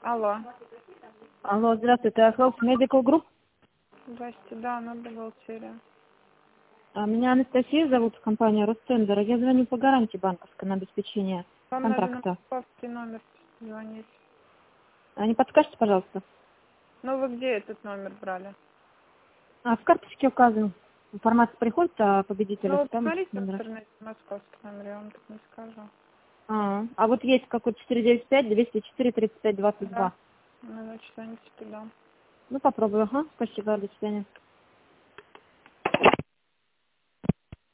Алло. Алло, здравствуйте, Health Medical Group. Здрасте, да, на бухгалтерия. Меня Анастасия зовут, компания Ростендер. Я звоню по гарантии банковской на обеспечение Вам надо на контракта. московский номер звонить. Не подскажете, пожалуйста? Ну, вы где этот номер брали? В карточке указан. Информация приходит о победителях. Ну, Там посмотрите в номера. интернете московский номер, я вам так не скажу. А вот есть какой-то 495-204-35-22. Да. Ну, значит, звоните туда. Ну, попробую. Ага, спасибо, до свидания.